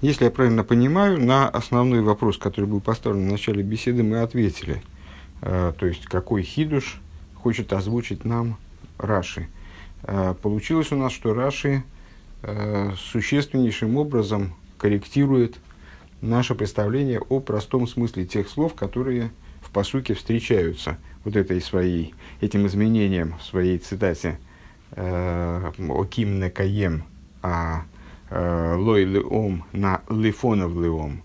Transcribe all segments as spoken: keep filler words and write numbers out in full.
Если я правильно понимаю, на основной вопрос, который был поставлен в начале беседы, мы ответили. Э, то есть, какой хидуш хочет озвучить нам Раши. Э, получилось у нас, что Раши э, существеннейшим образом корректирует наше представление о простом смысле тех слов, которые в пасуке встречаются вот этой своей, этим изменением в своей цитате «Оким не каем», а «лой леом» на «лифонов леом».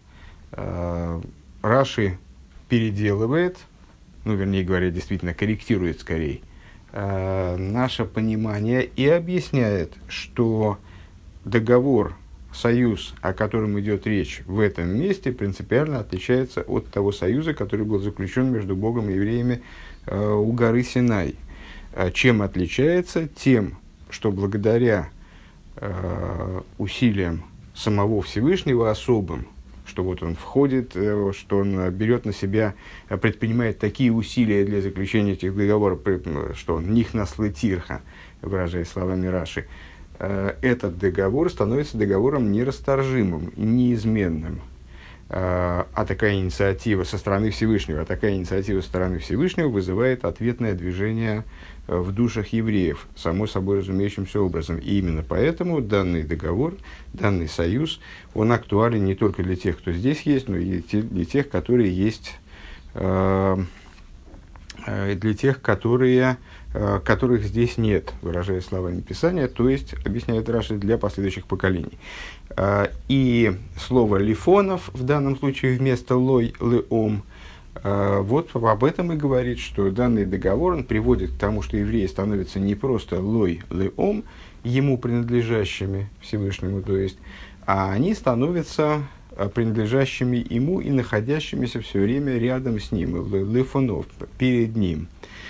Раши переделывает, ну, вернее говоря, действительно корректирует скорее, наше понимание и объясняет, что договор, союз, о котором идет речь в этом месте, принципиально отличается от того союза, который был заключен между Богом и евреями э, у горы Синай. Чем отличается? Тем, что благодаря э, усилиям самого Всевышнего особым, что вот он входит, э, что он берет на себя, предпринимает такие усилия для заключения этих договоров, что он нихнас летирха, выражаясь словами Раши, этот договор становится договором нерасторжимым, неизменным. А такая инициатива со стороны Всевышнего, а такая инициатива со стороны Всевышнего вызывает ответное движение в душах евреев, само собой разумеющимся образом. И именно поэтому данный договор, данный союз, он актуален не только для тех, кто здесь есть, но и для тех, которые есть, для тех, которые... которых здесь нет, выражая словами Писания, то есть, объясняет Раши, для последующих поколений. И слово «лифонов» в данном случае вместо «лой леом», вот об этом и говорит, что данный договор он приводит к тому, что евреи становятся не просто «лой леом», ему принадлежащими Всевышнему, то есть, а они становятся принадлежащими ему и находящимися все время рядом с ним, «лифонов», перед ним.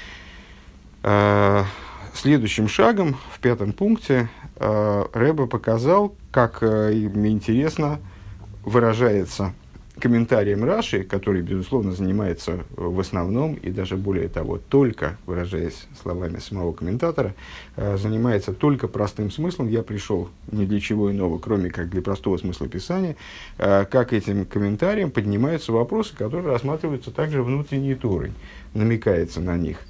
Следующим шагом, в пятом пункте, Ребе показал, как интересно выражается комментарием Раши, который, безусловно, занимается в основном, и даже более того, только, выражаясь словами самого комментатора, занимается только простым смыслом. Я пришел ни для чего иного, кроме как для простого смысла Писания, как этим комментарием поднимаются вопросы, которые рассматриваются также внутренней Торой, намекается на них.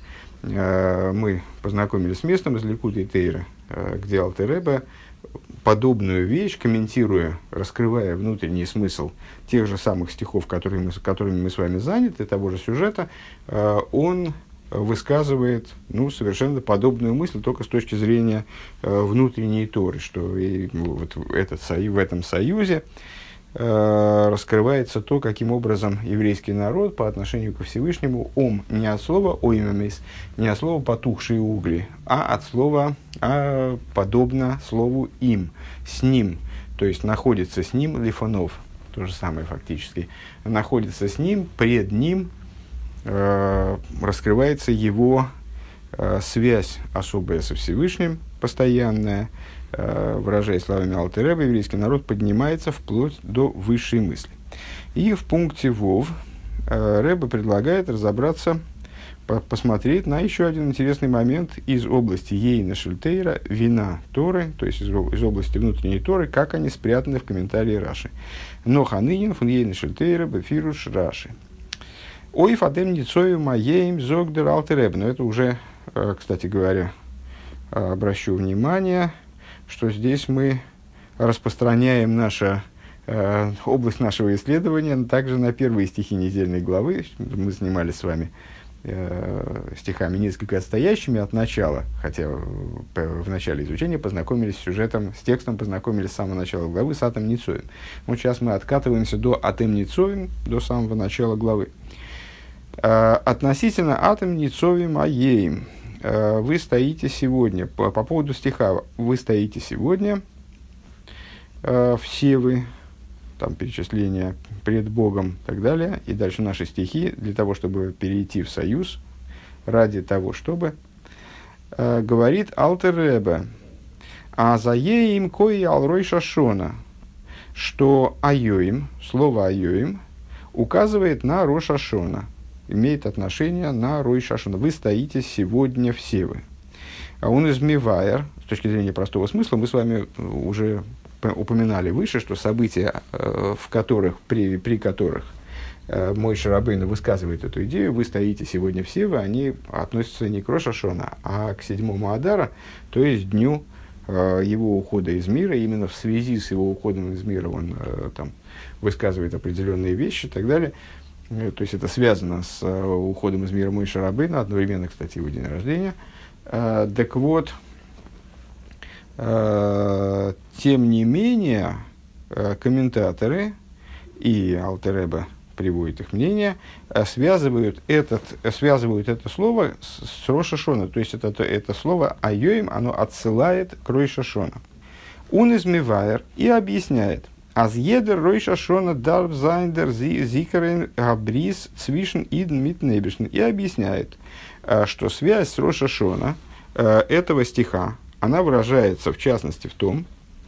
Мы познакомились с местом из Ликутей Тейра, где Алтер Ребе подобную вещь, комментируя, раскрывая внутренний смысл тех же самых стихов, которыми мы, которыми мы с вами заняты, того же сюжета, он высказывает ну, совершенно подобную мысль, только с точки зрения внутренней Торы, что и, вот этот, в этом союзе раскрывается то, каким образом еврейский народ по отношению ко Всевышнему ом не от слова оймемис, не от слова потухшие угли, а от слова а подобно слову им, с ним, то есть находится с ним лифонов, то же самое фактически, находится с ним, пред ним э, раскрывается его э, связь особая со Всевышним, постоянная. Выражаясь словами Алтер Ребе, еврейский народ поднимается вплоть до высшей мысли. И в пункте Вов Ребе предлагает разобраться, посмотреть на еще один интересный момент из области Ейна Шельтейра, вина Торы, то есть из, из области внутренней Торы, как они спрятаны в комментарии Раши. Но ханынин фун Ейна Шельтейра бефируш Раши. Ой фадем ницою маеем зогдер Алтер Ребе. Но это уже, кстати говоря, обращу внимание, что здесь мы распространяем наша, э, область нашего исследования также на первые стихи недельной главы. Мы занимались с вами э, стихами несколько отстоящими от начала, хотя в, в начале изучения познакомились с сюжетом, с текстом познакомились с самого начала главы с Атом Ницоем. Вот сейчас мы откатываемся до Атем Ницоем, до самого начала главы. Э, относительно Атем Ницоем Аеем. Вы стоите сегодня, по, по поводу стиха, вы стоите сегодня, э, все вы, там перечисление пред Богом и так далее, и дальше наши стихи, для того, чтобы перейти в союз, ради того, чтобы, э, говорит Алтер Ребе, а за еим кои алрой шашона, что айоим, слово айоим, указывает на Рош Хашана, имеет отношение на Рой Шашона. Вы стоите сегодня все вы. А он из Мивайер, с точки зрения простого смысла, мы с вами уже упоминали выше, что события, в которых, при, при которых Мойше Рабейну высказывает эту идею, вы стоите сегодня все, вы, они относятся не к Рош ха-Шана, а к седьмому Адара, то есть дню его ухода из мира. Именно в связи с его уходом из мира он там высказывает определенные вещи и так далее. То есть это связано с уходом из мира Мойше Рабейну, одновременно, кстати, его день рождения. Так вот, тем не менее, комментаторы и Алтер Ребе приводит их мнение, связывают, этот, связывают это слово с, с Рош ха-Шана. То есть это, это слово «айоим», оно отсылает к Рош ха-Шана. Он измевает и объясняет: «Аз едер Рош ха-Шана дарф зайндер зикерен габрис цвишен идн мит небешн». И объясняет, что связь с Рош ха-Шана этого стиха, она выражается в частности в том,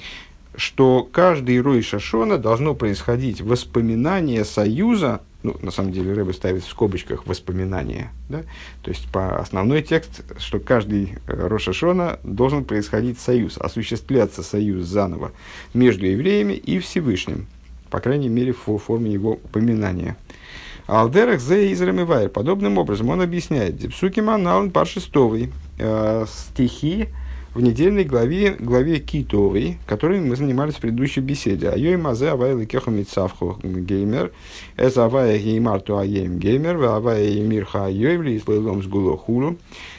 что каждый Рош ха-Шана должно происходить воспоминание союза, ну, на самом деле Ребе ставит в скобочках воспоминания, да? То есть по основной текст, что каждый Рош ха-Шана должен происходить союз, осуществляться союз заново между евреями и Всевышним, по крайней мере в форме его упоминания. Алдерах зе израмивайр. Подобным образом он объясняет Псуки Манаун паршистовый, э, стихи в недельной главе, главе Китовой, которой мы занимались в предыдущей беседе. Айой мазе авай лекеху митсавху геймер, эз авай геймар ту аем геймер, авай емир ха айой вли излойлом сгуло хулу.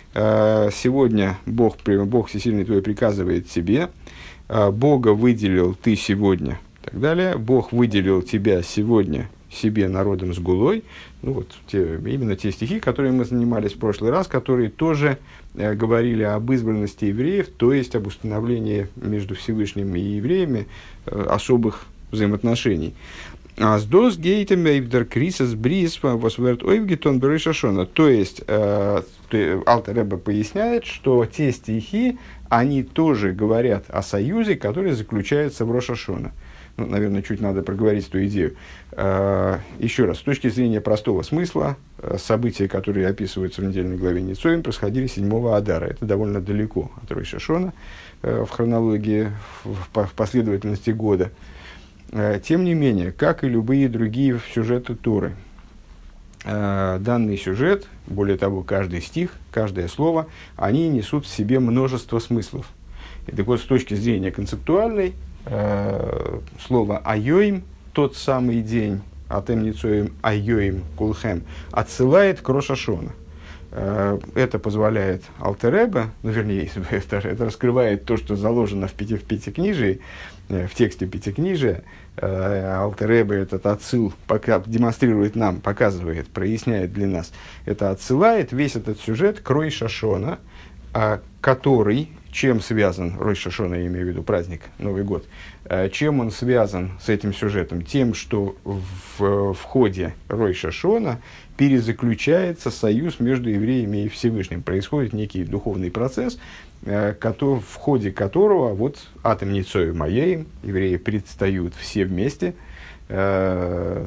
Сегодня Бог, Бог Всесильный твой приказывает тебе, Бога выделил ты сегодня, и так далее. Бог выделил тебя сегодня себе народом с гулой. Ну, вот те, именно те стихи, которые мы занимались в прошлый раз, которые тоже э, говорили об избранности евреев, то есть об установлении между Всевышним и евреями э, особых взаимоотношений. А с дос гейтем эйвдер крисас брис восверт ойвгитон береш ха-Шана. То есть э, Алтер Ребе поясняет, что те стихи, они тоже говорят о союзе, который заключается в Рош ха-Шана. Ну, наверное, чуть надо проговорить эту идею. Uh, еще раз, с точки зрения простого смысла, uh, события, которые описываются в недельной главе Ницоим, происходили седьмого Адара. Это довольно далеко от Рош ха-Шана uh, в хронологии, в, в последовательности года. Uh, тем не менее, как и любые другие сюжеты Торы, uh, данный сюжет, более того, каждый стих, каждое слово, они несут в себе множество смыслов. И так вот, с точки зрения концептуальной, слово «айоим», тот самый день, «атем ницоим айоим кулхем», отсылает к Рош ха-Шана. Это позволяет Алтер Ребе, ну, вернее, это, это раскрывает то, что заложено в, пяти, в Пятикнижии, в тексте Пятикнижия. Алтер Ребе этот отсыл пока демонстрирует нам, показывает, проясняет для нас. Это отсылает весь этот сюжет к Рош ха-Шана, который... Чем связан Рош ха-Шана, я имею в виду праздник, Новый год, чем он связан с этим сюжетом? Тем, что в, в ходе Рош ха-Шана перезаключается союз между евреями и Всевышним. Происходит некий духовный процесс, который, в ходе которого вот атом ницоим айоим, евреи предстают все вместе, ты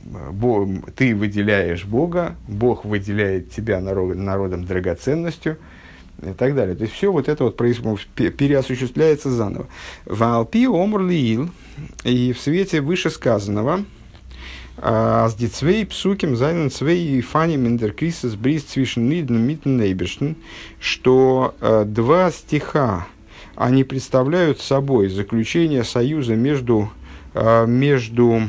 выделяешь Бога, Бог выделяет тебя народ, народом драгоценностью, и так далее. То есть все вот это вот переосуществляется заново. Валпи омр лиил, и в свете вышесказанного, с дицвей псуким зайнен цвей фани миндеркрисес бриз цвишен нидн митн нейбершн, что э, два стиха, они представляют собой заключение союза между, э, между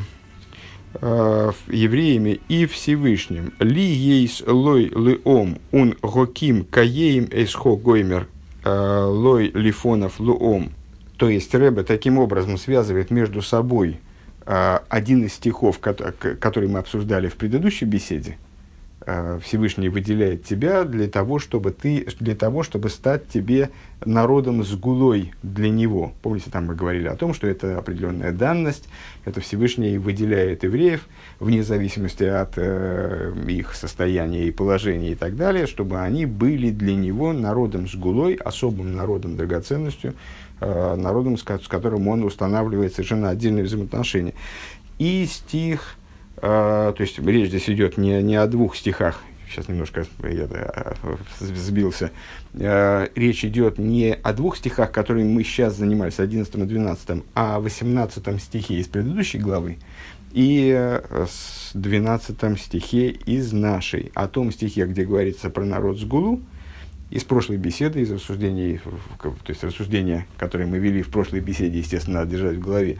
евреями и Всевышним. Ли ейс лой леом ун гоким каеим эсхо гоймер лой лифонов луом. То есть Ребе таким образом связывает между собой один из стихов, который мы обсуждали в предыдущей беседе. Всевышний выделяет тебя для того, чтобы ты, для того, чтобы стать тебе народом с гулой для него. Помните, там мы говорили о том, что это определенная данность, это Всевышний выделяет евреев, вне зависимости от э, их состояния и положения и так далее, чтобы они были для него народом с гулой, особым народом драгоценностью, э, народом, с, с которым он устанавливает совершенно отдельные взаимоотношения. И стих... Uh, то есть речь здесь идет не, не о двух стихах сейчас немножко я, да, сбился, речь идет не о двух стихах, которыми мы сейчас занимались, одиннадцатом и двенадцатом, а о восемнадцатом стихе из предыдущей главы и с двенадцатом стихе из нашей, о том стихе, где говорится про народ Сгулу, из прошлой беседы, из рассуждений, то есть рассуждения, которые мы вели в прошлой беседе, естественно, надо держать в голове,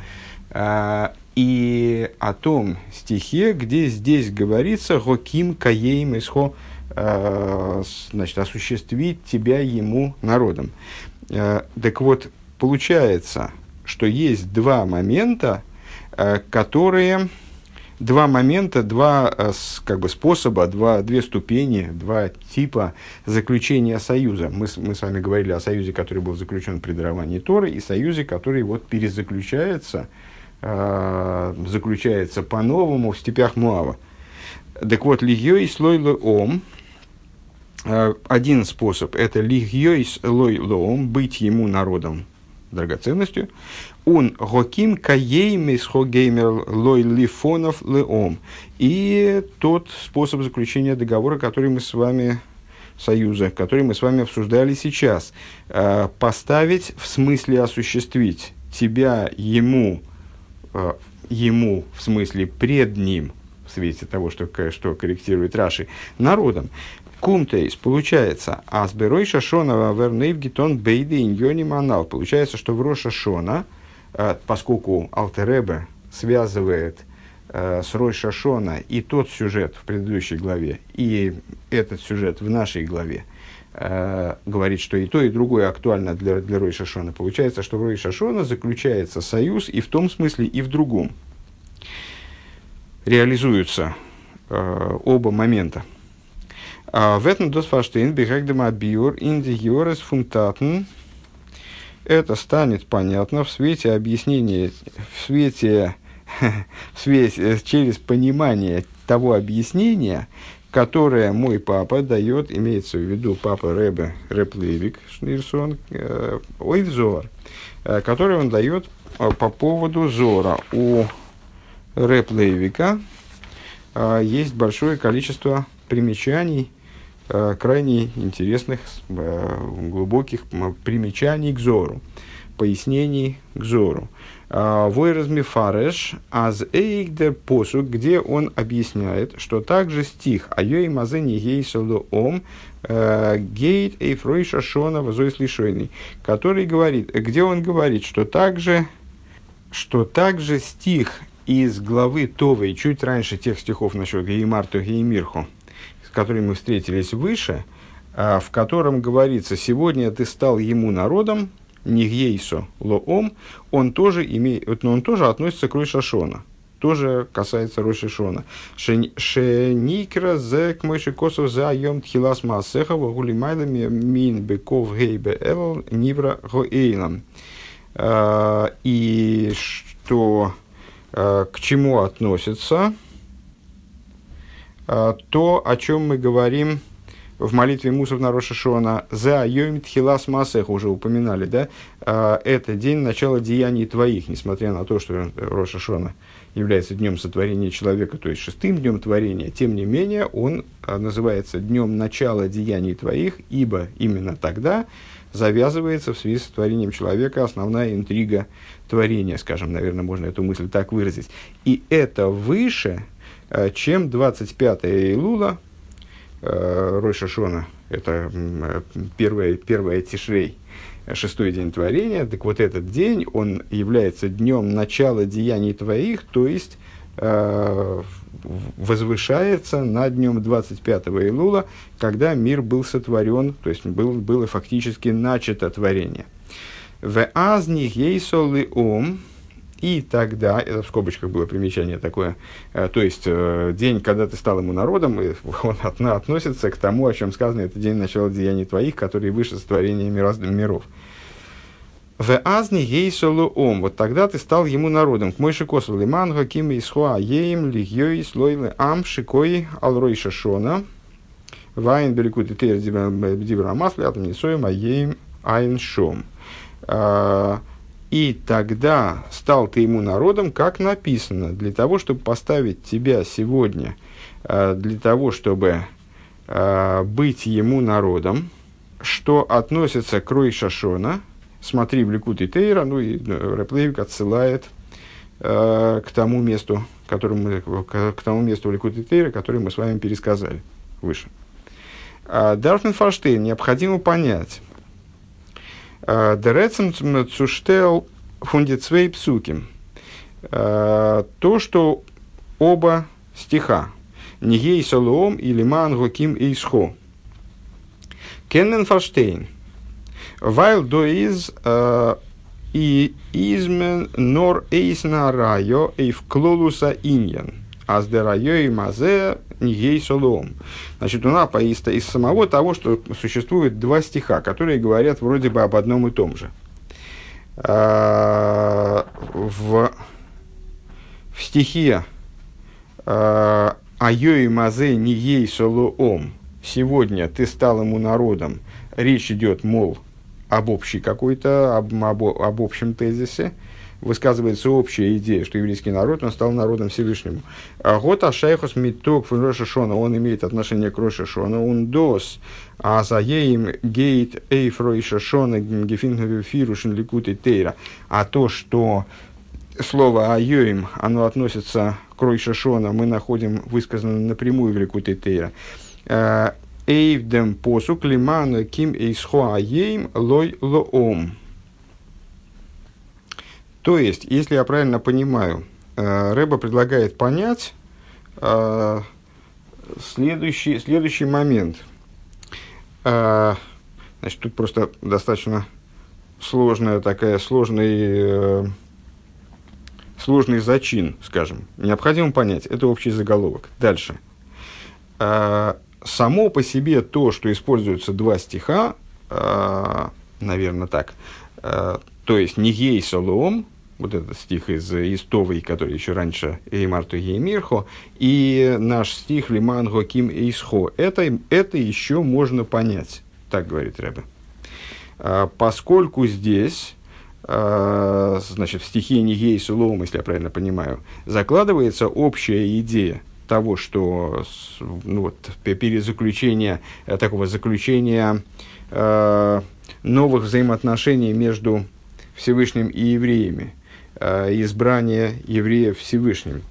и о том стихе, где здесь говорится «Гоким каеим исхо», значит, осуществить тебя ему народом. Так вот, получается, что есть два момента, которые... Два момента, два как бы, способа, два, две ступени, два типа заключения союза. Мы, мы с вами говорили о союзе, который был заключен при даровании Торы, и союзе, который вот перезаключается, э, заключается по-новому в степях Моава. Так вот, лигьёйс лой лоом, один способ – это лигьёйс лой лоом, быть ему народом, драгоценностью. Он гоким каейм исхогеймер лой лифонов леом. И тот способ заключения договора, который мы с вами, союза, который мы с вами обсуждали сейчас, поставить в смысле осуществить тебя ему, ему в смысле пред ним, в свете того, что, что корректирует Раши, народом. Кумтейс, получается, асберой шашона вернейв гитон бейды иньони манал. Получается, что в Рош Шашона, поскольку Алтер Ребе связывает э, с Рош Шашона и тот сюжет в предыдущей главе, и этот сюжет в нашей главе, э, говорит, что и то, и другое актуально для, для Рош Шашона. Получается, что в Рош Шашона заключается союз и в том смысле, и в другом. Реализуются э, оба момента. В этом досфаштейн бихагдема биор инди йорес фунтатн. Это станет понятно в свете объяснения, в свете, в свете, через понимание того объяснения, которое мой папа дает, имеется в виду папа Ребе, Реб Лейвик Шнирсон, Ойвзор, который он дает по поводу Зора. У Реб Лейвика есть большое количество примечаний, крайне интересных, глубоких примечаний к Зору, пояснений к Зору. Войразми фареш аз эйгдер посук, где он объясняет, что также стих «Айой мазени гейсалу ом гейт эйфрой шашона возой слишойный», который говорит, где он говорит, что также, что также стих из главы Товой, чуть раньше тех стихов насчет Геймарту Геймирху, с которыми мы встретились выше, в котором говорится: «Сегодня ты стал ему народом, нигейсо лоом», он тоже, имеет, но он тоже относится к Рош Шашона, тоже касается Рош Шашона. «Шеникра зе кмойши косов за йом тхилас маасеха вагулимайлами мин беков гейбе эл нивра гоэйлам». И что, к чему относится то, о чем мы говорим в молитве Мусов на Рош Шашона, «За йом тхилас маасеха», уже упоминали, да? Это день начала деяний твоих, несмотря на то, что Рош Шашона является днем сотворения человека, то есть шестым днем творения, тем не менее, он называется днем начала деяний твоих, ибо именно тогда завязывается в связи с творением человека основная интрига творения, скажем, наверное, можно эту мысль так выразить. И это выше, чем двадцать пятое Эйлула, Рош Шашона, это первая, первая Тишрей, шестой день творения. Так вот, этот день, он является днем начала деяний твоих, то есть э, возвышается над днем двадцать пятого Эйлула, когда мир был сотворен, то есть был, было фактически начато творение. «В азних ейсолы ом». И тогда, это в скобочках было примечание такое, э, то есть э, день, когда ты стал ему народом, и он от, относится к тому, о чем сказано, это день начала деяний твоих, который выше сотворения миров. В азни гейсолу ом, вот тогда ты стал ему народом. К мойши косу лиман хаким исхуа еем лигьёй слойлы ам шикой алрой шашона вайн беликут и тер дибра масли атом несоем аеем айн шом. И тогда стал ты ему народом, как написано, для того, чтобы поставить тебя сегодня, для того, чтобы э, быть ему народом, что относится к Рой Шашона, смотри в Ликутей Тейра, ну и Реб Лейвик отсылает э, к тому месту, которому, к, к тому месту в Ликутей Тейра, который мы с вами пересказали выше. Дарфмен Фарштейн, необходимо понять. Дерецен цуштел фундицвей псуким. То, что оба стиха, Нигей Солоом или Ман Гоким Эйсхо. Кенмен Фарштейн. Weil do is и измен нор эйсна райо эйв клолуса иньян. Аз де райо и мазе нигей солом. Значит, у нас из, из самого того, что существует два стиха, которые говорят вроде бы об одном и том же. В, в стихе айо и мазе нигей солом. Сегодня ты стал ему народом. Речь идет, мол, об общей какой-то, об, об, об общем тезисе, высказывается общая идея, что еврейский народ, он стал народом Всевышнему. Гот ашайхос миток фун Рош ха-Шана, он имеет отношение к Рош ха-Шана, он дос, а за еим гейт эйф Рош ха-Шана гефингнове фирушен ликутей тейра. А то, что слово айоим, оно относится к Рош ха-Шана, мы находим высказано напрямую в ликутей тейра. Эйвдем посук лиман ким эйсхо аейм лой лоом. То есть, если я правильно понимаю, Рэба предлагает понять следующий, следующий момент. Значит, тут просто достаточно сложная такая, сложный, сложный зачин, скажем. Необходимо понять, это общий заголовок. Дальше. Само по себе то, что используются два стиха, э, наверное, так, э, то есть «Нигей солом», вот этот стих из, из Товой, который еще раньше «Эймарту Еймирхо», и наш стих «Лиман Гоким Эйсхо», это, это еще можно понять, так говорит Ребе. Э, поскольку здесь, э, значит, в стихе «Нигей солом», если я правильно понимаю, закладывается общая идея того, что ну, вот, перезаключение, такого заключения э, новых взаимоотношений между Всевышним и евреями, э, избрание евреев Всевышним.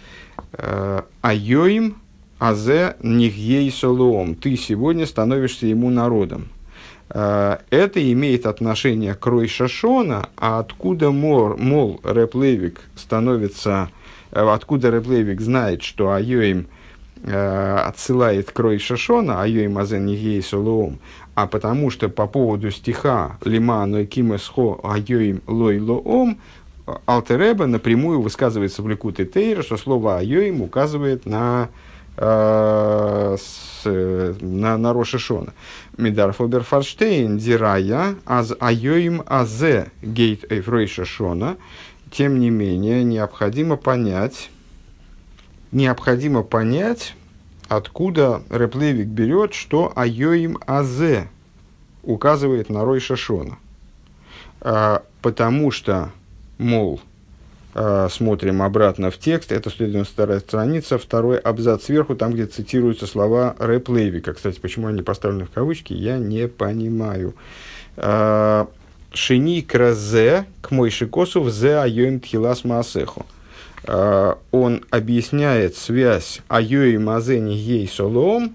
Айоим азе нигей солоом. Ты сегодня становишься ему народом. Э, это имеет отношение к Рой Шашона, а откуда, мол, мол Реб Лейвик становится... Откуда Реб Лейвик знает, что Айоим э, отсылает к Рой Шашона, Айоим азен нигей солоом, а потому что по поводу стиха «Лима ной кимесхо Айоим лой лоом» Алтер Ребе напрямую высказывается в Ликутей Тейра, что слово «Айоим» указывает на, э, с, на, на Рош ха-Шана. Мидар Фобер Фарштейн дирая аз Айоим азе гейт эйф Рой Шашона. Тем не менее, необходимо понять, необходимо понять, откуда Реб Лейвик берет, что Айоим азе указывает на Рой Шашона. А, потому что, мол, а, смотрим обратно в текст, это сто девяносто вторая страница, второй абзац сверху, там, где цитируются слова Реб Лейвика. Кстати, почему они поставлены в кавычки, я не понимаю. А, Шини кразе к Мойшикосу зе айоим тхилас маасеху. Он объясняет связь айоим азе нигей солом,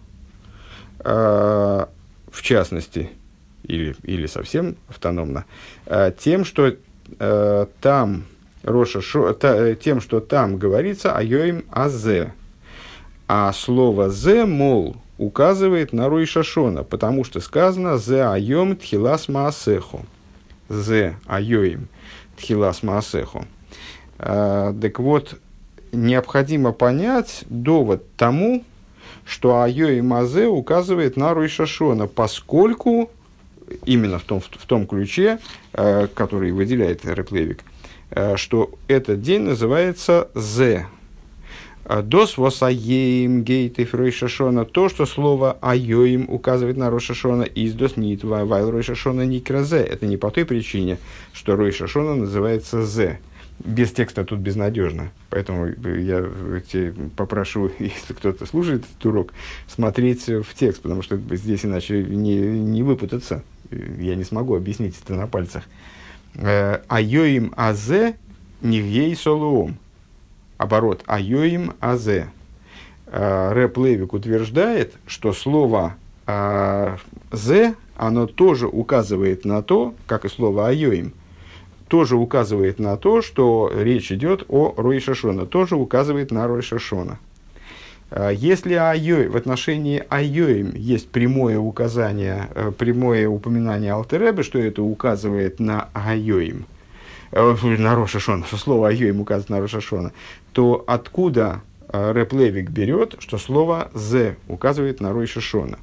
в частности, или, или совсем автономно, тем, что там Роша Шо, тем, что там говорится айоим азе. А слово зе, мол, указывает на Рой Шашона, потому что сказано зе айом тхилас маасеху. Зе айоим тхилас маасеху. Так вот, необходимо понять довод тому, что айоим азе указывает на Рой Шашона, поскольку именно в том, в том ключе, который выделяет Реб Лейвик, что этот день называется зе. Дос вос аеим гейтев Рой Шашона, то, что слово айоим указывает на Рой Шашона, из дос нит вайл Рой Шашона никра зе. Это не по той причине, что Рой Шашона называется зе. Без текста тут безнадежно. Поэтому я те попрошу, если кто-то слушает этот урок, смотреть в текст, потому что здесь иначе не, не выпутаться. Я не смогу объяснить это на пальцах. Айоим азе нигей солоом. Оборот. Айоим азе. Рэб Левик утверждает, что слово «зе», оно тоже указывает на то, как и слово «айоим», тоже указывает на то, что речь идет о Рош ха-Шана, тоже указывает на Рош ха-Шана. Если айой, в отношении айоим есть прямое указание, прямое упоминание Алтер Ребе, что это указывает на айоим, на Рош ха-Шана, что слово айоим указывает на Рош ха-Шана, то откуда Рэб Левик берет, что слово «зе» указывает на Рош ха-Шана?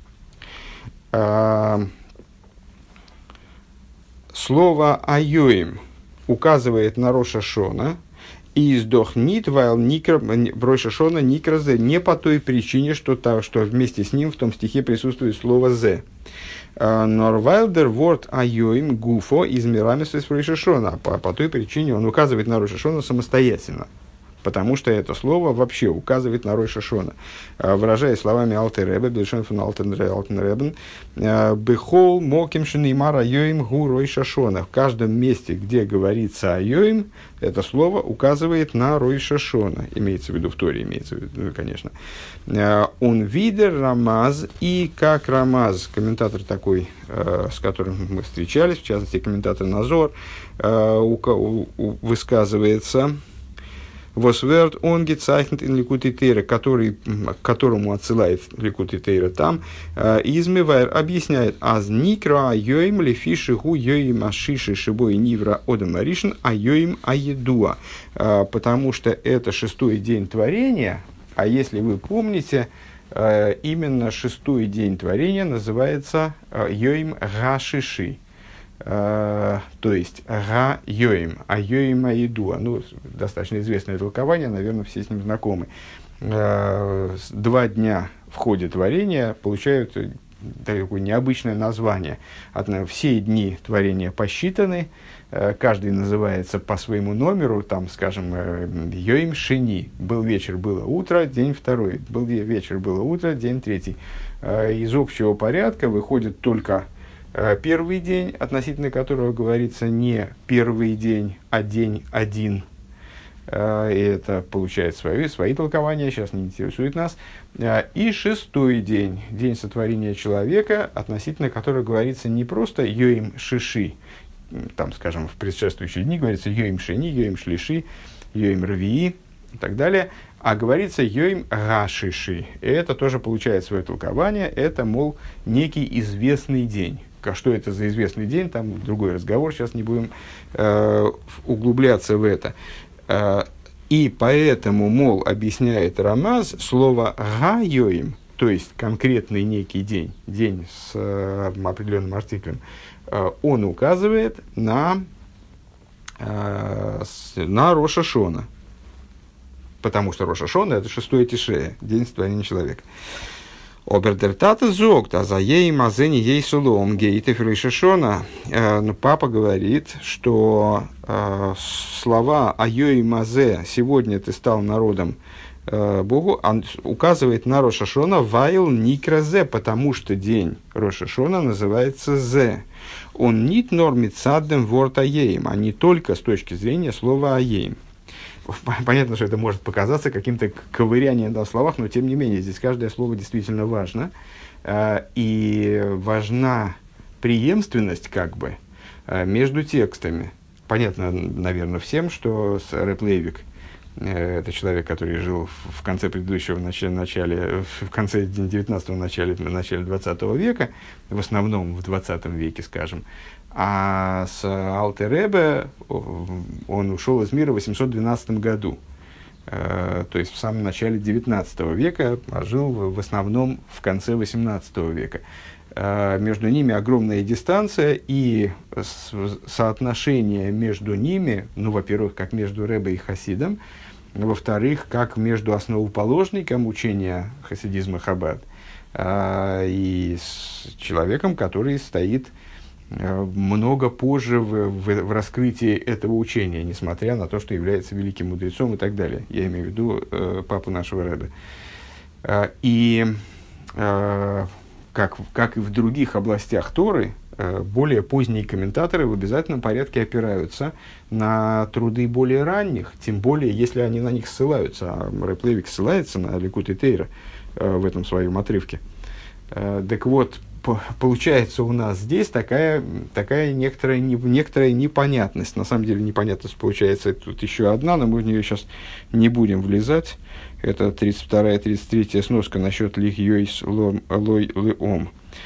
Слово «айоим» указывает на Рош ха-Шана, и издохнит вайл никр Рош ха-Шана никразе не по той причине, что, та, что вместе с ним в том стихе присутствует слово «зе». Норвайлдер ворд айоим гуфо из мирамиса с Рош ха-Шана. По, по той причине он указывает на Рош ха-Шана самостоятельно, потому что это слово вообще указывает на Рош ха-Шана. Выражаясь словами Алтер Ребе, Бельшон фон Алтер Ребен, «Бехол моким шенеймар айоим гу Рош ха-Шана». В каждом месте, где говорится айоим, это слово указывает на Рош ха-Шана. Имеется в виду в Торе, имеется в виду, конечно. «Он видер рамаз», и как рамаз, комментатор такой, с которым мы встречались, в частности, комментатор Назор, высказывается... Восверт он гецайхнет ин Ликутей Тейра, который, к которому отсылает Ликутей Тейра там, измевайр объясняет: аз никра айоим лефиши гу йоим ашиши шибой нивра одам аришин айоим аедуа, потому что это шестой день творения, а если вы помните, именно шестой день творения называется йоим гашиши. Uh, то есть га йоим, а йоим аидуа. Ну, достаточно известное толкование, наверное, все с ним знакомы. Uh, два дня в ходе творения получают такое необычное название. Однако все дни творения посчитаны, uh, каждый называется по своему номеру, там, скажем, йоим шини. Был вечер, было утро, день второй. Был вечер, было утро, день третий. Uh, из общего порядка выходит только первый день, относительно которого говорится не первый день, а день один. И это получает свои, свои толкования, сейчас не интересует нас. И шестой день, день сотворения человека, относительно которого говорится не просто йоим шиши, там, скажем, в предшествующие дни говорится йоим шени, йоим шлиши, йоим равии и так далее, а говорится йоим гашиши. И это тоже получает свое толкование, это, мол, некий известный день. Что это за известный день, там другой разговор, сейчас не будем э, углубляться в это. Э, и поэтому, мол, объясняет Рамаз, слово «га-йоим», то есть конкретный некий день, день с э, определенным артиклем, э, он указывает на, э, с, на Рош ха-Шана, потому что Рош ха-Шана – это шестой Тишрея, день сотворения человека. Обердертата зогт, а за ей мазени ей солом гейтев Рош ха-Шана. Но папа говорит, что э, слова «Айой мазе» «сегодня ты стал народом э, Богу» он указывает на Рош ха-Шана «Вайл никразе», потому что день Рош ха-Шана называется «зе». Он нит нормит саддем ворт аеем, а не только с точки зрения слова «аеем». Понятно, что это может показаться каким-то ковырянием на словах, но тем не менее, здесь каждое слово действительно важно. И важна преемственность, как бы, между текстами. Понятно, наверное, всем, что Рэб Левик, это человек, который жил в конце предыдущего, в начале, начале, в конце девятнадцатого, начале, начале двадцатого века, в основном в двадцатом веке, скажем. А с Алтер Ребе он ушел из мира в восемьсот двенадцатом году, э, то есть в самом начале девятнадцатого века, а жил в, в основном в конце восемнадцатого века. Э, между ними огромная дистанция, и с, соотношение между ними, ну, во-первых, как между Ребе и Хасидом, во-вторых, как между основоположником учения хасидизма Хаббад э, и с человеком, который стоит много позже в, в, в раскрытии этого учения, несмотря на то, что является великим мудрецом и так далее. Я имею в виду э, папу нашего Ребе. Э, и э, как, как и в других областях Торы, э, более поздние комментаторы в обязательном порядке опираются на труды более ранних, тем более, если они на них ссылаются. А Реб Левик ссылается на Ликутей Тейра э, в этом своем отрывке. Э, так вот, получается у нас здесь такая, такая некоторая, не, некоторая непонятность. На самом деле непонятность получается тут еще одна, но мы в нее сейчас не будем влезать. Это тридцать вторая тридцать третья сноска насчет лих йойс лой леом.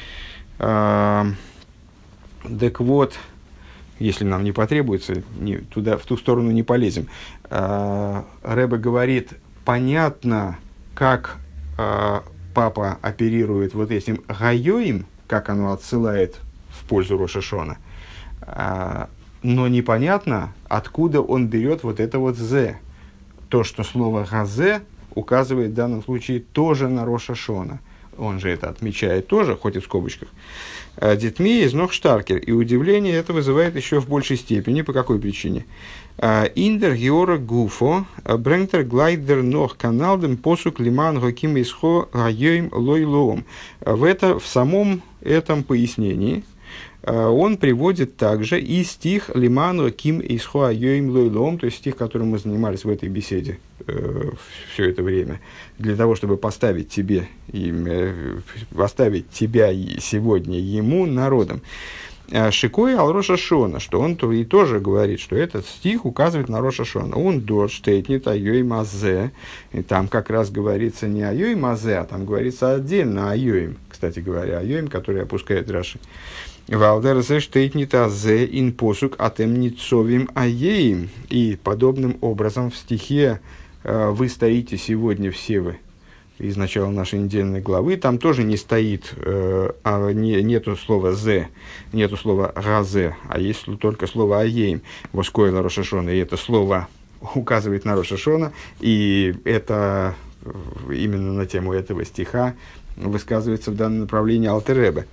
А, так вот, если нам не потребуется, не, туда, в ту сторону не полезем. А, Ребе говорит, понятно, как а, папа оперирует вот этим гайоим, как оно отсылает в пользу Рош ха-Шана, а, но непонятно, откуда он берет вот это вот «зе». То, что слово «газе» указывает в данном случае тоже на Рош ха-Шана. Он же это отмечает тоже, хоть и в скобочках. Детми из ног штаркер. И удивление это вызывает еще в большей степени. По какой причине? Индер геора гуфо брентер глайдер ног каналдем посук лиман гоким исхо гайоим лойлоом. В это в самом этом пояснении он приводит также и стих «Лиману ким исхо айоим лойлом», то есть стих, которым мы занимались в этой беседе э, все это время, для того, чтобы поставить тебе, им, э, поставить тебя сегодня ему народом. Шикой ал Рош ха-Шана, что он то и тоже говорит, что этот стих указывает на Рош ха-Шана. Он дот штейтнит айоим азе, и там как раз говорится не айоим азе, а там говорится отдельно айоим, кстати говоря, айоим, который опускает Раши. Валдерзе штейтнит азе ин посук атем ницовим аеим. И подобным образом в стихе «Вы стоите сегодня все вы» из начала нашей недельной главы, там тоже не стоит, э, а не, нету слова «зе», нету слова «газе», а есть только слово «аеим», «воскойла Рош ха-Шана», и это слово указывает на Рош ха-Шана, и это именно на тему этого стиха высказывается в данном направлении Алтер Ребе.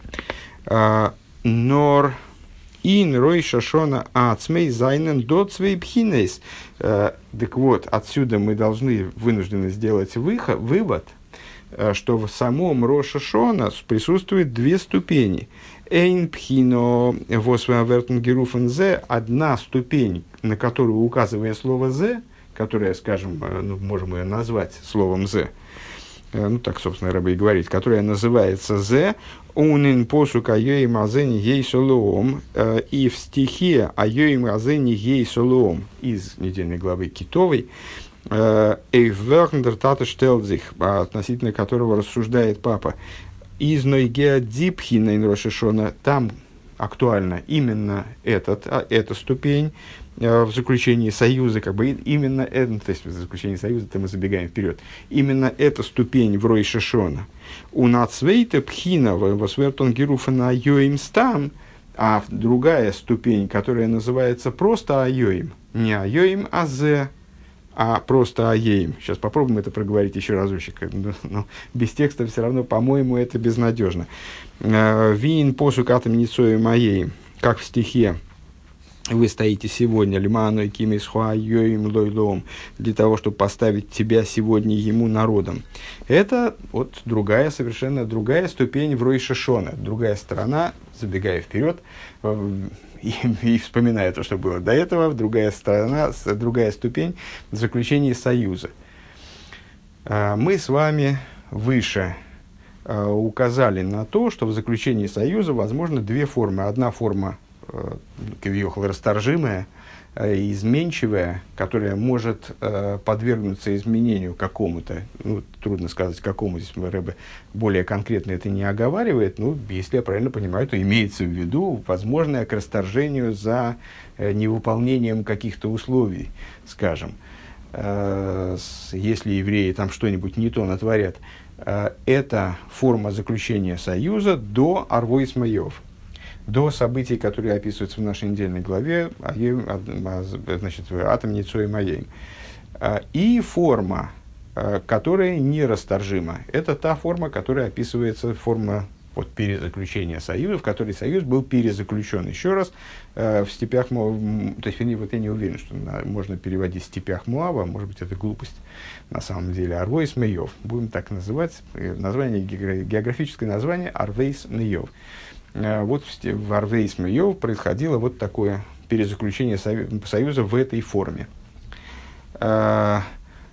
«Нор ин Рош ха-Шана ацмей зайнен доцвей пхинейс». Так вот, отсюда мы должны, вынуждены сделать выход, вывод, что в самом Рош ха-Шана присутствует две ступени. Эйн пхино восвавертен геруфен зе, одна ступень, на которую указывает слово зе, которое, скажем, ну, можем ее назвать словом зе, ну так, собственно, Ребе и говорит, которая называется «зе», «унин посук айоим азени ей солоом», и в стихе «айоим азени ей солоом» из недельной главы Китовой, «эйвверхндер тата штелдзих», относительно которого рассуждает папа, «из нойгеа дипхина ин Рош ха-Шана», там актуальна именно этот, эта ступень, в заключении союза, как бы именно это, то есть в заключении союза, то мы забегаем вперед, именно эта ступень в Рош ха-Шана. У нацвейта пхина восвертон геруфана айоим стам, а другая ступень, которая называется просто айоим, не айоим азе, а просто аеим. Сейчас попробуем это проговорить еще разочек, но без текста все равно, по-моему, это безнадежно. Вин посук атом ницоим аеим, как в стихе «Вы стоите сегодня, лиманой кимис хуайоим лойлом», для того, чтобы поставить тебя сегодня ему народом. Это вот другая, совершенно другая ступень в Рош ха-Шана, другая сторона, забегая вперед и, и вспоминая то, что было до этого, другая сторона, другая ступень в заключении союза. Мы с вами выше указали на то, что в заключении союза возможно две формы. Одна форма кавиохал расторжимая, изменчивая, которая может э, подвергнуться изменению какому-то, ну, трудно сказать какому, здесь Ребе более конкретно это не оговаривает, но если я правильно понимаю, то имеется в виду возможное к расторжению за э, невыполнением каких-то условий, скажем. Э, с, если евреи там что-нибудь не то натворят, э, это форма заключения союза до Арво Исмаев, до событий, которые описываются в нашей недельной главе, значит, атом Ницо и Маейм. И форма, которая нерасторжима, это та форма, которая описывается, форма от перезаключения союза, в который союз был перезаключен еще раз э, в степях Моава. То есть, вернее, вот я не уверен, что на, можно переводить в степях Моава, может быть, это глупость на самом деле. Арвейс Мейов. Будем так называть. Название, географическое название Арвейс Мейов. Э, вот в, в Арвейс Мейов происходило вот такое перезаключение союза в этой форме. Э,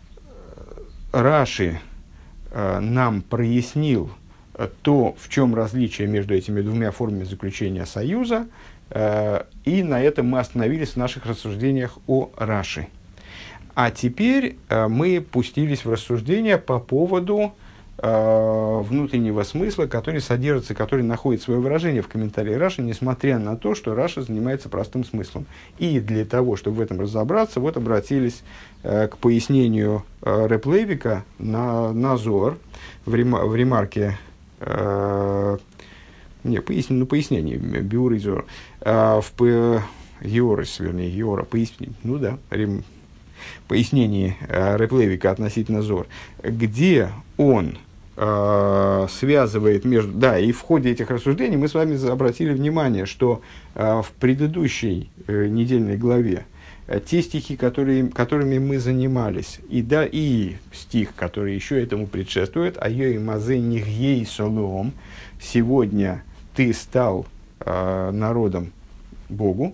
Раши э, нам прояснил то, в чем различие между этими двумя формами заключения союза, э, и на этом мы остановились в наших рассуждениях о Раши. А теперь э, мы пустились в рассуждения по поводу э, внутреннего смысла, который содержится, который находит свое выражение в комментарии Раши, несмотря на то, что Раша занимается простым смыслом. И для того, чтобы в этом разобраться, вот обратились э, к пояснению э, Реб Лейвика на, на Зоар в, рема, в ремарке. Uh, не, поясни, ну, пояснение, Биур и Зор. Uh, в Йорис, вернее, Йора, поясни, ну да, рем, пояснение uh, Реб Лейвика относительно Зор, где он uh, связывает между... Да, и в ходе этих рассуждений мы с вами обратили внимание, что uh, в предыдущей uh, недельной главе те стихи, которые, которыми мы занимались, и, да, и стих, который еще этому предшествует, «Айой мазе нихьей солом», «Сегодня ты стал э, народом Богу»,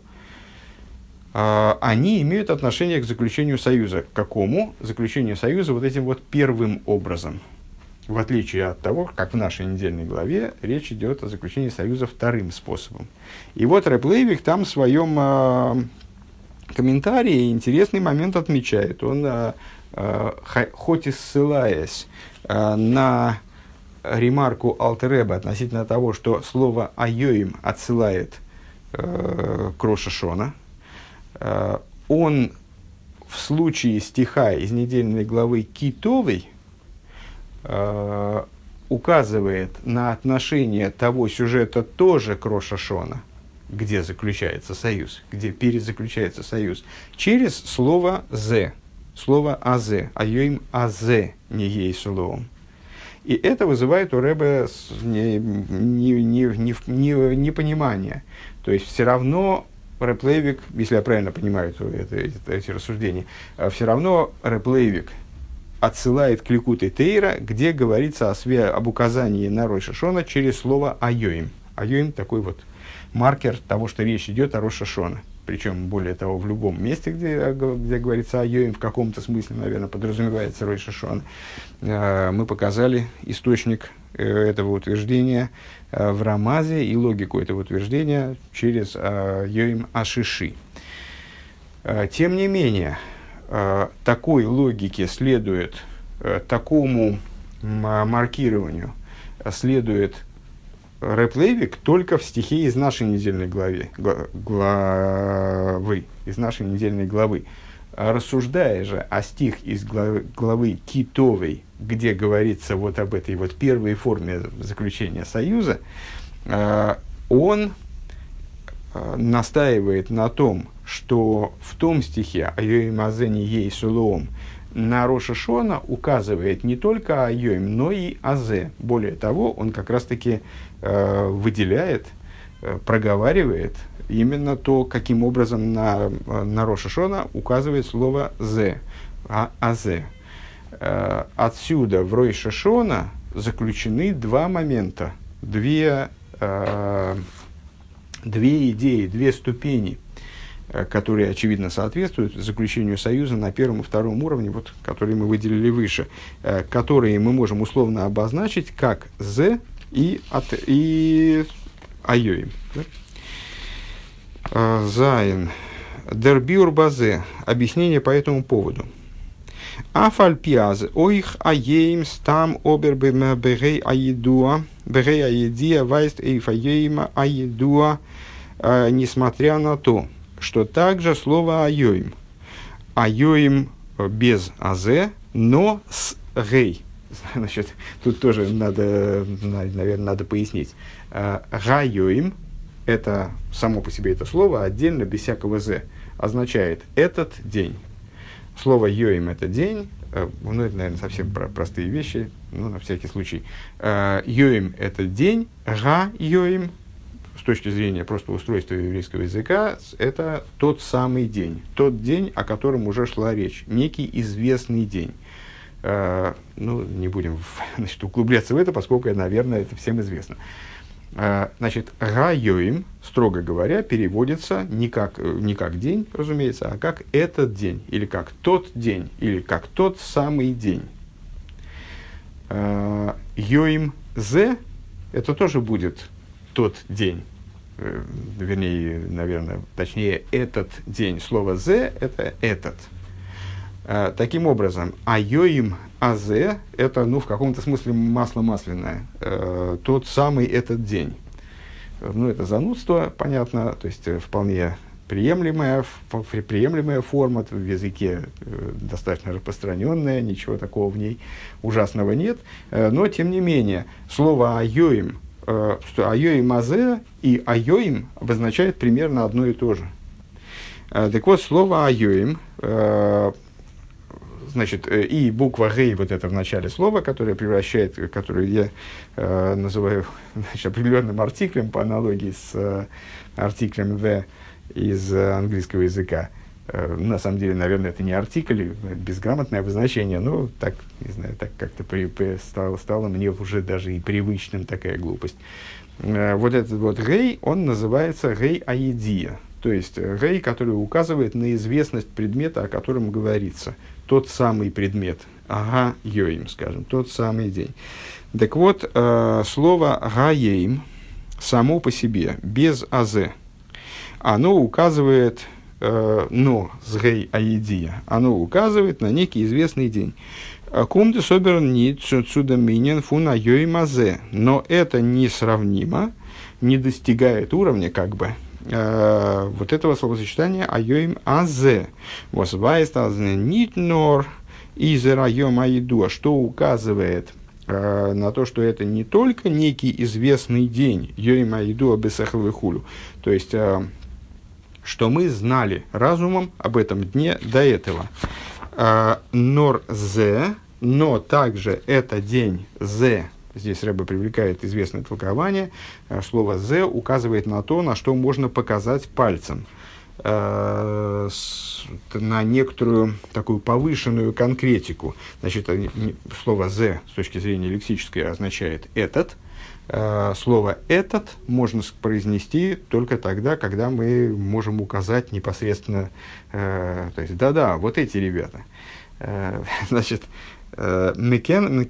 э, они имеют отношение к заключению союза. К какому? Заключению союза вот этим вот первым образом. В отличие от того, как в нашей недельной главе речь идет о заключении союза вторым способом. И вот Реб Лейвик там в своем... Э, комментарии интересный момент отмечает. Он, э, э, хоть и ссылаясь э, на ремарку Алтер Ребе относительно того, что слово «айоим» отсылает э, к Рош ха-Шана, э, он в случае стиха из недельной главы Китовой э, указывает на отношение того сюжета тоже к Рош ха-Шана, где заключается союз, где перезаключается союз, через слово «зе», слово «азе», «айоим азе», не «ей солоом». И это вызывает у Ребе непонимание. То есть, все равно Реб Лейвик, если я правильно понимаю это, это, эти рассуждения, все равно Реб Лейвик отсылает к Ликутей Тейра, где говорится о све- об указании на Рош ха-Шана через слово «айоим». «Айоим» такой вот маркер того, что речь идет о Рош ха-Шана. Причем, более того, в любом месте, где, где говорится о Йоим, в каком-то смысле, наверное, подразумевается Рош ха-Шана, мы показали источник этого утверждения в Рамазе и логику этого утверждения через Йоим Ашиши. Тем не менее, такой логике следует, такому маркированию следует Реб Лейвик только в стихе из нашей недельной главы, главы, из нашей недельной главы. Рассуждая же о стих из главы, главы Китовой, где говорится вот об этой вот первой форме заключения союза, он настаивает на том, что в том стихе «Айои мазени ей сулоом» на Рош ха-Шана указывает не только Айоим, но и Азе. Более того, он как раз-таки э, выделяет, э, проговаривает именно то, каким образом на, на Рош ха-Шана указывает слово «зе», а, «азе». Э, отсюда в Рош ха-Шана заключены два момента, две, э, две идеи, две ступени, которые, очевидно, соответствуют заключению союза на первом и втором уровне, вот, которые мы выделили выше, э, которые мы можем условно обозначить как «зе» и, от, и «айоим». Да? «Зайн». «Дербиур базе». Объяснение по этому поводу. «Афальпиаз оих аеим стам обер бегей аедуа, бегей аедия вайст эйф аеима аедуа», несмотря на то, что также слово «айоим». «Айоим» без «азе», но с «гей». Значит, тут тоже надо, наверное, надо пояснить. «Гайоим» — это само по себе это слово, отдельно, без всякого «зе», означает «этот день». Слово «йоим» — это день, ну, это, наверное, совсем про простые вещи, но на всякий случай. Йоим – это день, га йоим, с точки зрения просто устройства еврейского языка, это тот самый день, тот день, о котором уже шла речь, некий известный день. Ну, не будем, значит, углубляться в это, поскольку, наверное, это всем известно. Значит, га йоим, строго говоря, переводится не как, не как день, разумеется, а как этот день, или как тот день, или как тот самый день. Йоим зе, это тоже будет тот день, вернее, наверное, точнее, этот день. Слово зе – это этот. Таким образом, айоим азе – это, ну, в каком-то смысле масло масляное, э, тот самый этот день. Ну, это занудство, понятно, то есть вполне приемлемая, приемлемая форма, в языке э, достаточно распространенная, ничего такого в ней ужасного нет. Э, но, тем не менее, слово айоим, э, айоим азе и айоим обозначает примерно одно и то же. Э, так вот, слово айоим, э, значит, и буква «гей», вот это в начале слова, которое превращает, которую я э, называю, значит, определенным артиклем по аналогии с э, артиклем «the» из э, английского языка. Э, на самом деле, наверное, это не артикль, безграмотное обозначение, но так, не знаю, так как-то при, при, стало, стало мне уже даже и привычным такая глупость. Э, вот этот вот «гей», он называется «гей аедия», то есть «гей», который указывает на известность предмета, о котором говорится. Тот самый предмет, ага йоим, скажем, тот самый день. Так вот, э, слово гаейм само по себе, без азе, оно указывает, э, но с гей аедия, оно указывает на некий известный день. Кумде собер нит цудаминен фун айоим азе, но это несравнимо, не достигает уровня, как бы, Uh, вот этого словосочетания айоим азе, восвайст азне нит нор изер айом аиду, что указывает uh, на то, что это не только некий известный день йоим аиду абесахл вихулю, то есть uh, что мы знали разумом об этом дне до этого. Uh, нор зе, но также это день зе. Здесь Ребе привлекает известное толкование. Слово «зе» указывает на то, на что можно показать пальцем. Э, с, на некоторую такую повышенную конкретику. Значит, слово «зе» с точки зрения лексической означает «этот». Э, слово «этот» можно произнести только тогда, когда мы можем указать непосредственно, э, то есть «да-да, вот эти ребята». Э, значит, то есть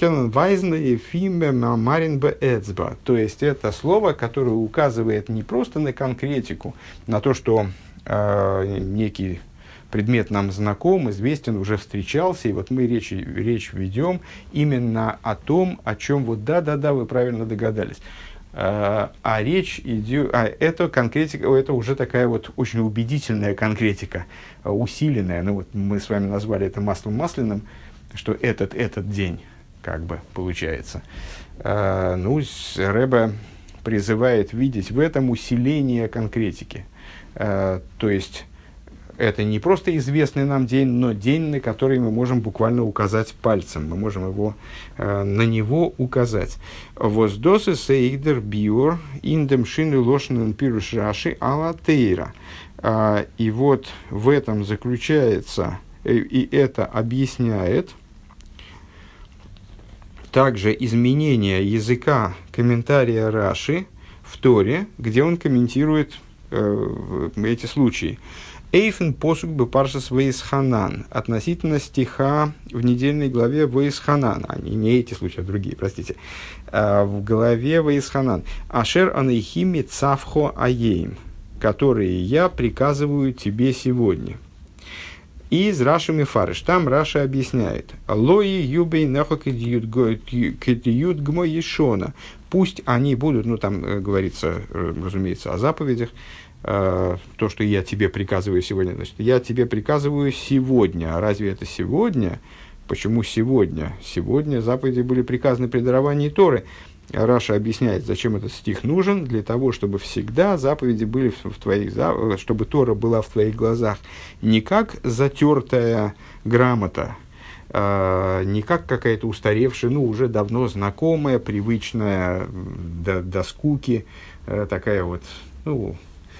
это слово, которое указывает не просто на конкретику, на то, что э, некий предмет нам знаком, известен, уже встречался, и вот мы речь, речь ведем именно о том, о чем вот да-да-да, вы правильно догадались. Э, а речь идет, а это конкретика, это уже такая вот очень убедительная конкретика, усиленная. Ну вот мы с вами назвали это маслом масляным, что этот, этот день, как бы, получается. Э, ну, Ребе призывает видеть в этом усиление конкретики. Э, то есть, это не просто известный нам день, но день, на который мы можем буквально указать пальцем. Мы можем его, э, на него указать. «Воздосы сейдер биор индем шины лошнен пируш раши ала тейра». И вот в этом заключается, и это объясняет также изменение языка комментария Раши в Торе, где он комментирует э, эти случаи. Эйфен посук бы паршас вейсханан относительно стиха в недельной главе вейсханан. Они не эти случаи, а другие, простите. А в главе вейсханан. Ашер анейхими цавхо аеим, которые я приказываю тебе сегодня. Из Раши Мефареш. Там Раша объясняет. Лои юбей нахо кедиют гмо ешона. Пусть они будут, ну там э, говорится, э, разумеется, о заповедях, э, то, что я тебе приказываю сегодня. Значит, я тебе приказываю сегодня. А разве это сегодня? Почему сегодня? Сегодня заповеди были приказаны при даровании Торы. Раша объясняет, зачем этот стих нужен, для того, чтобы всегда заповеди были в твоих, чтобы Тора была в твоих глазах не как затертая грамота, не как какая-то устаревшая, ну, уже давно знакомая, привычная до, до скуки, такая вот, ну,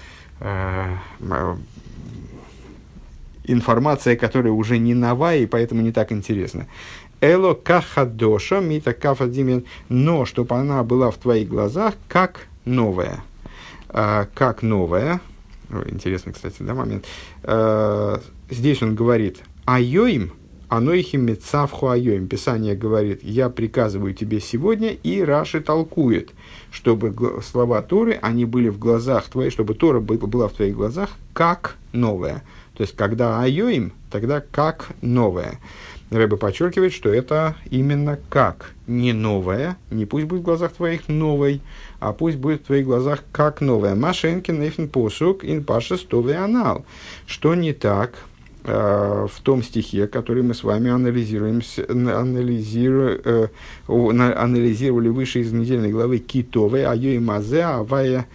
информация, которая уже не новая и поэтому не так интересна. Эло кахадоша мита кафадимен, но чтобы она была в твоих глазах как новая. А, как новая. Ой, интересный, кстати, да, момент. А, здесь он говорит айоим, анойхим мецавху айоим. Писание говорит, я приказываю тебе сегодня, и Раши толкует, чтобы слова Торы, они были в глазах твоих, чтобы Тора была в твоих глазах как новая. То есть, когда айоим, тогда как новая. Рэбе подчеркивает, что это именно как не новое, не пусть будет в глазах твоих новой, а пусть будет в твоих глазах как новое. Машенкин эйфен посук ин паша стовый анал. Что не так э, в том стихе, который мы с вами анализируем, анализиру, э, анализировали выше из недельной главы Китовой, айой мазе, авая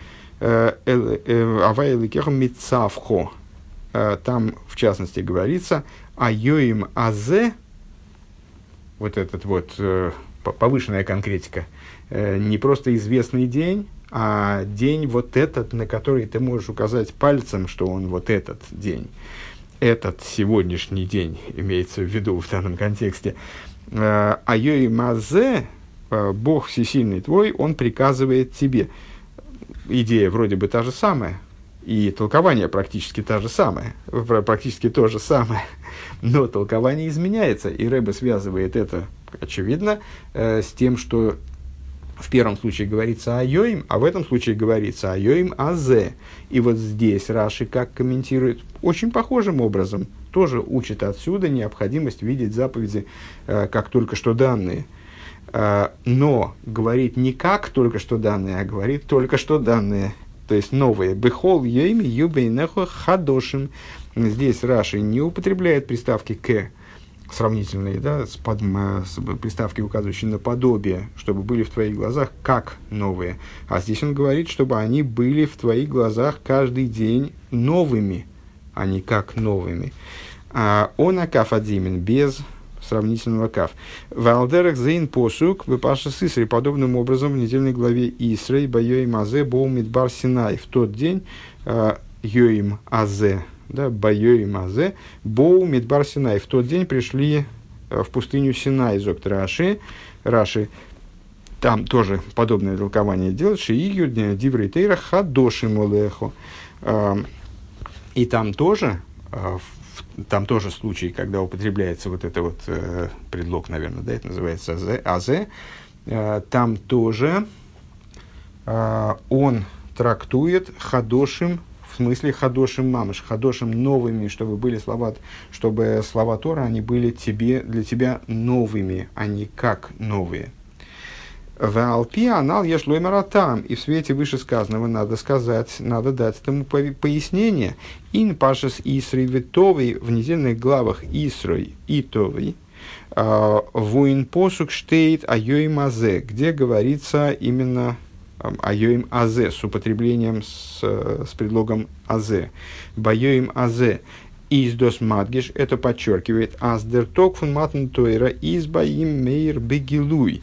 лекехом мицавхо. Там, в частности, говорится, айоим азе, вот этот вот э, повышенная конкретика, э, не просто известный день, а день вот этот, на который ты можешь указать пальцем, что он вот этот день. Этот сегодняшний день имеется в виду в данном контексте. Э, айоим азе, э, Бог всесильный твой, он приказывает тебе. Идея вроде бы та же самая. И толкование практически та же самая, практически то же самое, но толкование изменяется, и Рэбе связывает это, очевидно, э, с тем, что в первом случае говорится айоим, а в этом случае говорится айоим азе. И вот здесь Раши как комментирует очень похожим образом, тоже учит отсюда необходимость видеть заповеди э, как только что данные. Э, но говорит не как только что данные, а говорит только что данные. То есть новые. Бехол йойми юбейнехо хадошим. Здесь Раши не употребляет приставки к, сравнительные, да, с, под, с приставки, указывающие на подобие, чтобы были в твоих глазах как новые. А здесь он говорит, чтобы они были в твоих глазах каждый день новыми, а не как новыми. А он акафадимен без сравнительного каф. Валдерах зейн посук выпаша сисри. Подобным образом в недельной главе Исрей байоим азе боу мидбар Синай. В тот день йоим азе, да, байоим азе боу мидбар Синай. В тот день пришли в пустыню Синай, зок Раши. Раши там тоже подобное толкование делает. Шиигю диврей тейра хадошим олехо. И там тоже в Там тоже случай, когда употребляется вот это вот э, предлог, наверное, да, это называется азе, азе. Э, там тоже э, он трактует хадошим, в смысле хадошим мамыш, хадошим новыми, чтобы были слова, чтобы слова Тора, они были тебе, для тебя новыми, а не как новые. В Алпи анал ешлой маратам, и в свете вышесказанного надо сказать, надо дать этому пояснение. Ин пашес Исрой витовый в недельных главах Исрой и Товый воин посук штейт айоим азе, где говорится именно айоим азе с употреблением с, с предлогом азе. Байоим азе. Издос мадгиш, это подчеркивает, аздер ток фун матн тойра избаим мейр бегилуй.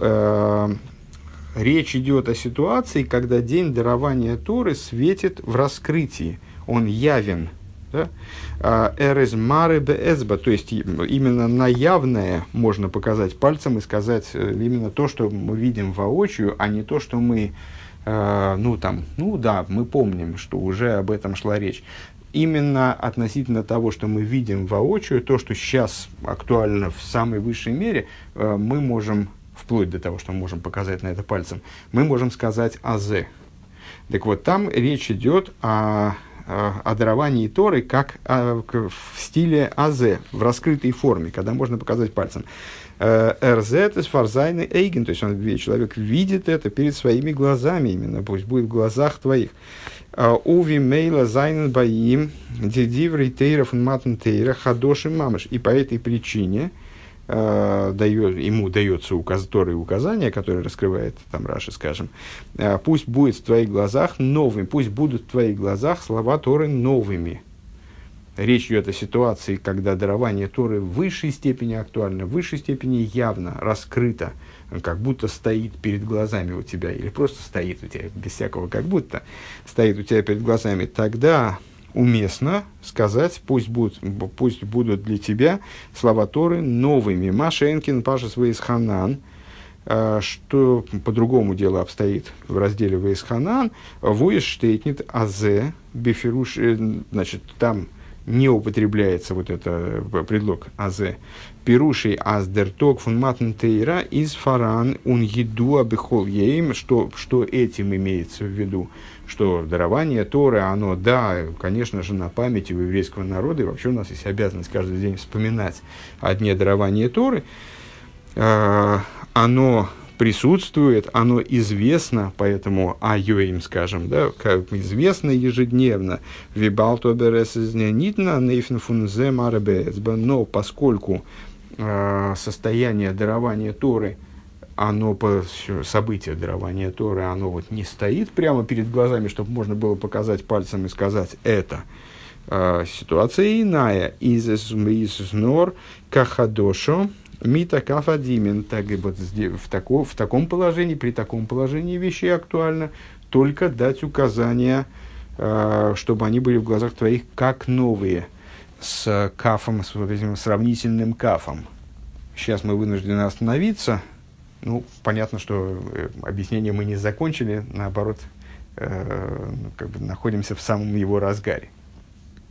Речь идет о ситуации, когда день дарования Торы светит в раскрытии, он явен. Эрез мары беэзба, то есть именно на явное можно показать пальцем и сказать именно то, что мы видим воочию, а не то, что мы, ну там, ну да, мы помним, что уже об этом шла речь. Именно относительно того, что мы видим воочию, то, что сейчас актуально в самой высшей мере, мы можем, вплоть до того, что мы можем показать на это пальцем, мы можем сказать «азе». Так вот, там речь идет о, о, о даровании Торы как о, в стиле «азе», в раскрытой форме, когда можно показать пальцем. «Эрзет из фарзайны эйген», то есть он, человек видит это перед своими глазами именно, пусть будет в глазах твоих. Уви мейла зайнен баим дедиврей тейров матн тейра хадошим мамыш. И по этой причине э, дает, ему дается указ, Торы указание, которое раскрывает там Раши, скажем, э, пусть будет в твоих глазах новым, пусть будут в твоих глазах слова Торы новыми. речь идет о ситуации, когда дарование Торы в высшей степени актуально, в высшей степени явно, раскрыто, как будто стоит перед глазами у тебя, или просто стоит у тебя, без всякого как будто, стоит у тебя перед глазами, тогда уместно сказать, пусть будут, пусть будут для тебя слова Торы новыми. Машенкин, Пашас Вейсханан, что по-другому дело обстоит в разделе Вейсханан, Войс штейтнит азе, бифируш, значит, там не употребляется вот это предлог азе. Пирушей аздерток фун матн тейра из фаран ун еду абихол ейм, что, что этим имеется в виду, что дарование Торы, оно, да, конечно же, на памяти у еврейского народа, и вообще у нас есть обязанность каждый день вспоминать о дне дарования Торы, э, оно присутствует, оно известно, поэтому айоим, скажем, да, как известно ежедневно, но поскольку э, состояние дарования Торы, оно, событие дарования Торы, оно вот не стоит прямо перед глазами, чтобы можно было показать пальцем и сказать это. Э, ситуация иная. Из нор кахадошо мита кафадимен. Так, вот, в, тако, в таком положении, при таком положении вещей актуально только дать указания, э, чтобы они были в глазах твоих как новые, с кафом, с вот этим сравнительным кафом. Сейчас мы вынуждены остановиться. Ну, понятно, что объяснение мы не закончили, наоборот, э, как бы находимся в самом его разгаре.